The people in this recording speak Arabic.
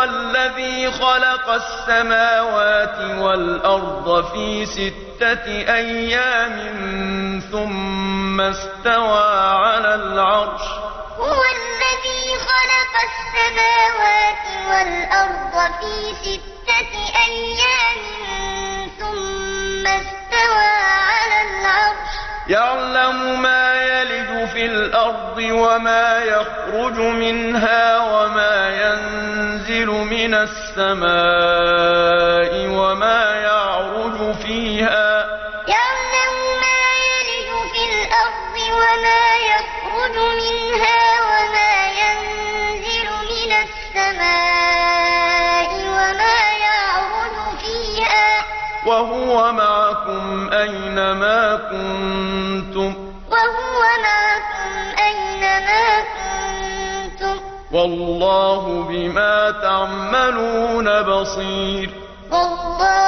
الذي خلق السماوات والأرض في 6 أيام ثم استوى على العرش هو الذي خلق السماوات والأرض في 6 أيام ثم استوى على العرش يعلم ما يلج في الأرض وما يخرج منها وما ينزل من السماء وما يعرج فيها يعلم ما يلج في الأرض وما يخرج منها وما ينزل من السماء وما يعرج فيها وهو معكم أينما كنتم والله بما تعملون بصير والله